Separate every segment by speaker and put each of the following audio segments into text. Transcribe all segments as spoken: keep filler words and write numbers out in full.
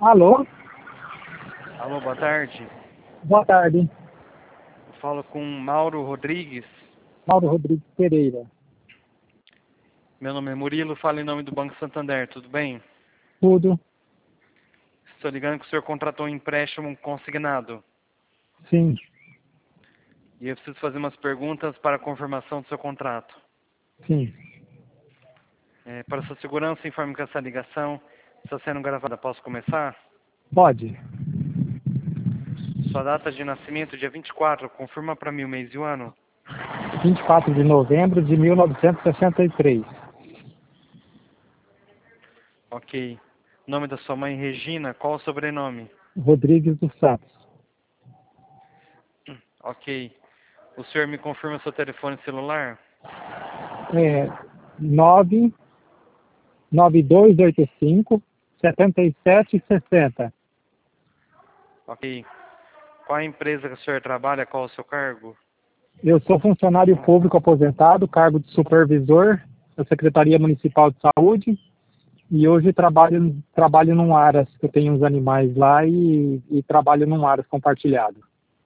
Speaker 1: Alô?
Speaker 2: Alô, boa tarde.
Speaker 1: Boa tarde.
Speaker 2: Falo com Mauro Rodrigues.
Speaker 1: Mauro Rodrigues Pereira.
Speaker 2: Meu nome é Murilo, falo em nome do Banco Santander, tudo bem?
Speaker 1: Tudo?
Speaker 2: Estou ligando que o senhor contratou um empréstimo consignado.
Speaker 1: Sim.
Speaker 2: E eu preciso fazer umas perguntas para a confirmação do seu contrato.
Speaker 1: Sim.
Speaker 2: É, para sua segurança, informe que essa ligação está sendo gravada. Posso começar?
Speaker 1: Pode.
Speaker 2: Sua data de nascimento, dia vinte e quatro, confirma para mim o mês e o ano.
Speaker 1: vinte e quatro de novembro de mil novecentos e sessenta e três.
Speaker 2: Ok. Nome da sua mãe, Regina. Qual o sobrenome?
Speaker 1: Rodrigues dos Santos.
Speaker 2: Ok. O senhor me confirma seu telefone celular?
Speaker 1: É nove nove dois oito cinco sete sete seis zero.
Speaker 2: Ok. Qual a empresa que o senhor trabalha? Qual o seu cargo?
Speaker 1: Eu sou funcionário público aposentado, cargo de supervisor da Secretaria Municipal de Saúde. E hoje trabalho, trabalho num Aras, que eu tenho uns animais lá e, e trabalho num Aras compartilhado.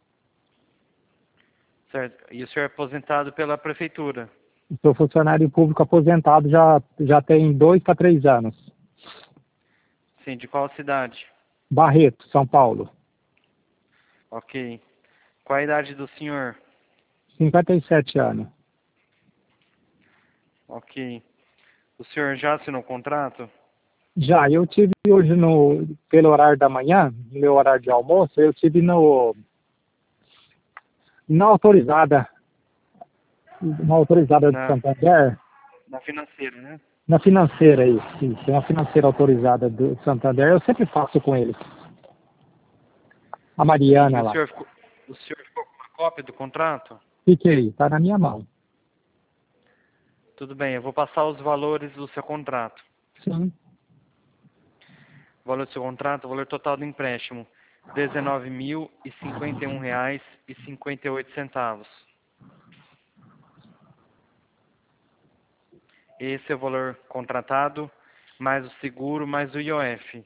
Speaker 2: Certo. E o senhor é aposentado pela prefeitura?
Speaker 1: Sou funcionário público aposentado já, já tem dois para três anos.
Speaker 2: Sim, de qual cidade?
Speaker 1: Barreto, São Paulo.
Speaker 2: Ok. Qual a idade do senhor?
Speaker 1: cinquenta e sete anos.
Speaker 2: Ok. O senhor já assinou o contrato?
Speaker 1: Já, eu tive hoje no, pelo horário da manhã, no meu horário de almoço, eu tive no, na autorizada, na autorizada de
Speaker 2: Na,
Speaker 1: Santander,
Speaker 2: na financeira, né?
Speaker 1: na financeira, isso, isso, na financeira autorizada do Santander, eu sempre faço com eles. A
Speaker 2: Sim. E
Speaker 1: Mariana
Speaker 2: o
Speaker 1: lá.
Speaker 2: senhor ficou, o senhor ficou com uma cópia do contrato?
Speaker 1: Fiquei, tá na minha mão.
Speaker 2: Tudo bem, eu vou passar os valores do seu contrato.
Speaker 1: Sim,
Speaker 2: O valor do seu contrato, o valor total do empréstimo, dezenove mil e cinquenta e um reais e cinquenta e oito centavos. Esse é o valor contratado, mais o seguro, mais o I O F.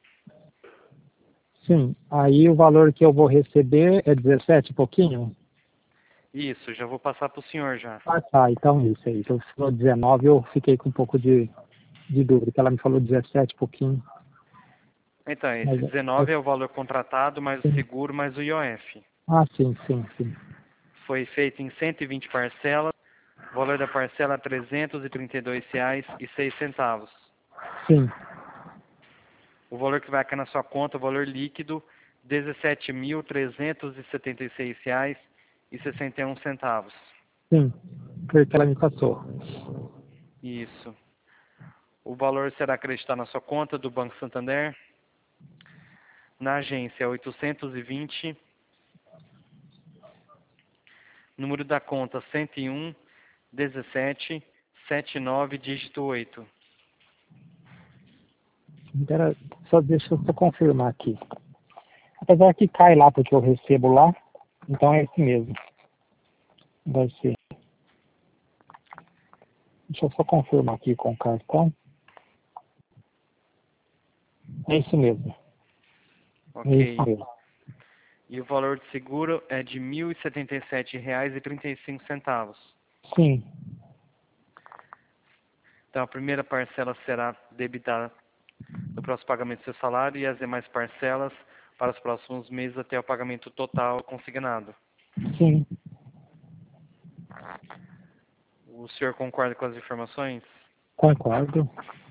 Speaker 1: sim. Aí o valor que eu vou receber é dezessete e pouquinho?
Speaker 2: Isso, já vou passar para o senhor já.
Speaker 1: Ah, tá, então isso aí. Então, você falou dezenove, eu fiquei com um pouco de, de dúvida, que ela me falou dezessete e pouquinho.
Speaker 2: Então, esse
Speaker 1: Mas, mas,
Speaker 2: dezenove é o valor contratado, mais o
Speaker 1: sim.
Speaker 2: seguro, mais o I O F.
Speaker 1: Ah, sim, sim, sim.
Speaker 2: Foi feito em cento e vinte parcelas, o valor da parcela é trezentos e trinta e dois reais e seis centavos.
Speaker 1: Sim,
Speaker 2: O valor que vai cair na sua conta, o valor líquido, dezessete mil trezentos e setenta e seis reais e sessenta e um centavos.
Speaker 1: sim. Foi o que ela me passou.
Speaker 2: Isso. O valor será acreditado na sua conta do Banco Santander. Na agência oitocentos e vinte, número da conta cento e um, dezessete, setenta e nove, dígito oito.
Speaker 1: Espera, só deixa eu só confirmar aqui. Apesar que cai lá, porque eu recebo lá, então é esse mesmo. Vai ser. Deixa eu só confirmar aqui com o cartão. É isso mesmo. É isso
Speaker 2: Ok.
Speaker 1: mesmo.
Speaker 2: E o valor de seguro é de mil e setenta e sete reais e trinta e cinco centavos.
Speaker 1: Sim,
Speaker 2: Então a primeira parcela será debitada no próximo pagamento do seu salário e as demais parcelas para os próximos meses até o pagamento total consignado.
Speaker 1: sim.
Speaker 2: O senhor concorda com as informações?
Speaker 1: Concordo.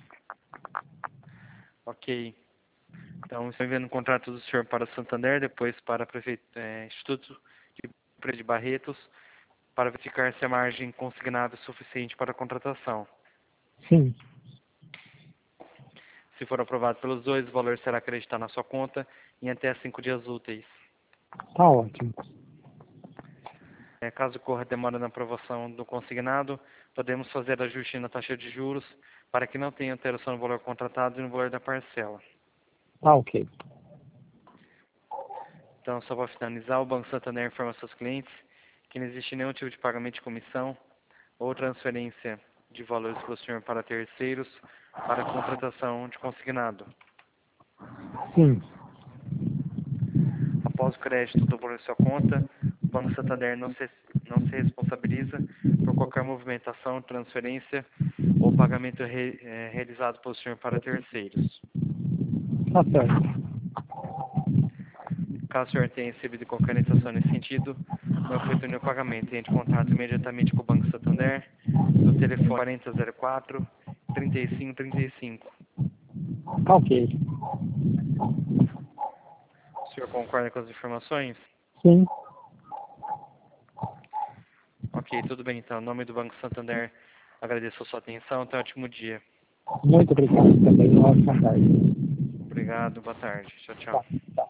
Speaker 2: Ok. Então, estou enviando o contrato do senhor para Santander, depois para o prefeito, é, Instituto de Empresa de Barretos, para verificar se a margem consignável é suficiente para a contratação.
Speaker 1: Sim,
Speaker 2: Se for aprovado pelos dois, o valor será acreditado na sua conta em até cinco dias úteis.
Speaker 1: tá ótimo.
Speaker 2: É, caso ocorra demora na aprovação do consignado, podemos fazer ajuste na taxa de juros para que não tenha alteração no valor contratado e no valor da parcela.
Speaker 1: Tá ok.
Speaker 2: Então, só para finalizar, o Banco Santander informa aos seus clientes que não existe nenhum tipo de pagamento de comissão ou transferência de valores pelo senhor para terceiros para a contratação de consignado.
Speaker 1: Sim.
Speaker 2: Após o crédito do valor em sua conta, o Banco Santander não se, não se responsabiliza por qualquer movimentação, transferência ou pagamento re, é, realizado pelo senhor para terceiros.
Speaker 1: Tá certo.
Speaker 2: Caso o senhor tenha recebido qualquer orientação nesse sentido, não efetue nenhum pagamento, entre em contato imediatamente com o Banco Santander no telefone quarenta zero quatro, trinta e cinco trinta e cinco.
Speaker 1: Tá ok.
Speaker 2: O senhor concorda com as informações?
Speaker 1: Sim.
Speaker 2: Ok, tudo bem então. Em nome do Banco Santander, agradeço a sua atenção. Tenha um ótimo dia.
Speaker 1: Muito obrigado também. Uma ótima tarde.
Speaker 2: Obrigado, boa tarde. Tchau,
Speaker 1: Tá,
Speaker 2: tchau.
Speaker 1: tá.